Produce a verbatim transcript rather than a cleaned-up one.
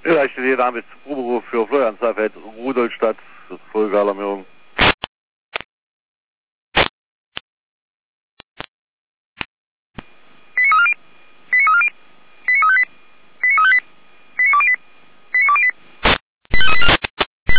Ja, ich stehe hier da mit Proberuf für Florian Seifert, Rudolstadt, das ist Folgealarmierung.